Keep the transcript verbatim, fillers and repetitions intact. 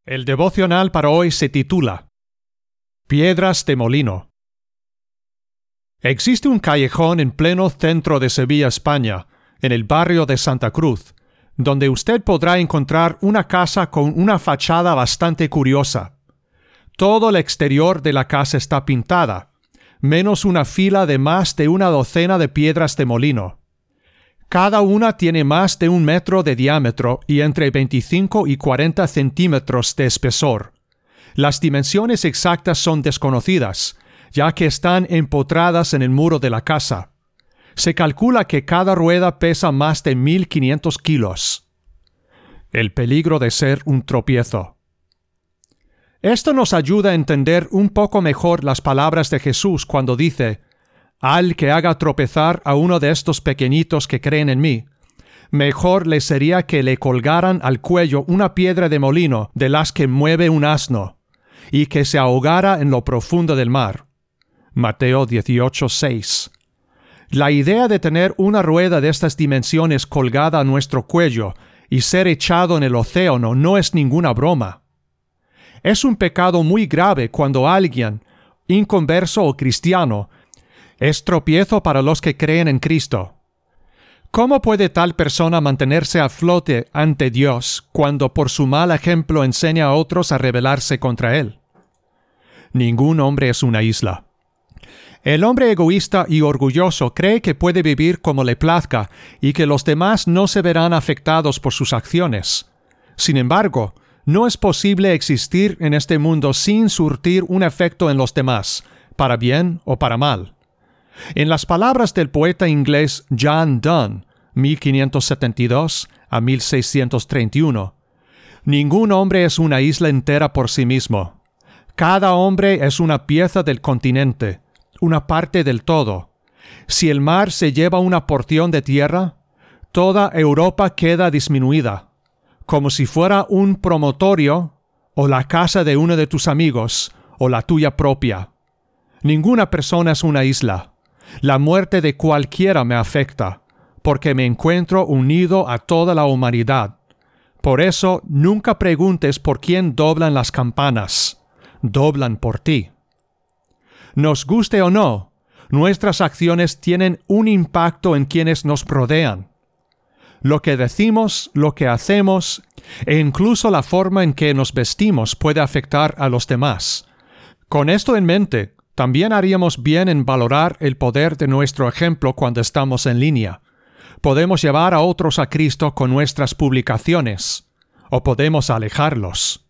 El devocional para hoy se titula Piedras de Molino. Existe un callejón en pleno centro de Sevilla, España, en el barrio de Santa Cruz, donde usted podrá encontrar una casa con una fachada bastante curiosa. Todo el exterior de la casa está pintada, menos una fila de más de una docena de piedras de molino. Cada una tiene más de un metro de diámetro y entre veinticinco y cuarenta centímetros de espesor. Las dimensiones exactas son desconocidas, ya que están empotradas en el muro de la casa. Se calcula que cada rueda pesa más de mil quinientos kilos. El peligro de ser un tropiezo. Esto nos ayuda a entender un poco mejor las palabras de Jesús cuando dice: «Al que haga tropezar a uno de estos pequeñitos que creen en mí, mejor le sería que le colgaran al cuello una piedra de molino de las que mueve un asno, y que se ahogara en lo profundo del mar». Mateo dieciocho seis. La idea de tener una rueda de estas dimensiones colgada a nuestro cuello y ser echado en el océano no es ninguna broma. Es un pecado muy grave cuando alguien, inconverso o cristiano, es tropiezo para los que creen en Cristo. ¿Cómo puede tal persona mantenerse a flote ante Dios cuando por su mal ejemplo enseña a otros a rebelarse contra Él? Ningún hombre es una isla. El hombre egoísta y orgulloso cree que puede vivir como le plazca y que los demás no se verán afectados por sus acciones. Sin embargo, no es posible existir en este mundo sin surtir un efecto en los demás, para bien o para mal. En las palabras del poeta inglés John Donne, mil quinientos setenta y dos a mil seiscientos treinta y uno, ningún hombre es una isla entera por sí mismo. Cada hombre es una pieza del continente, una parte del todo. Si el mar se lleva una porción de tierra, toda Europa queda disminuida, como si fuera un promontorio o la casa de uno de tus amigos o la tuya propia. Ninguna persona es una isla. La muerte de cualquiera me afecta, porque me encuentro unido a toda la humanidad. Por eso, nunca preguntes por quién doblan las campanas. Doblan por ti. Nos guste o no, nuestras acciones tienen un impacto en quienes nos rodean. Lo que decimos, lo que hacemos, e incluso la forma en que nos vestimos puede afectar a los demás. Con esto en mente, también haríamos bien en valorar el poder de nuestro ejemplo cuando estamos en línea. Podemos llevar a otros a Cristo con nuestras publicaciones, o podemos alejarlos.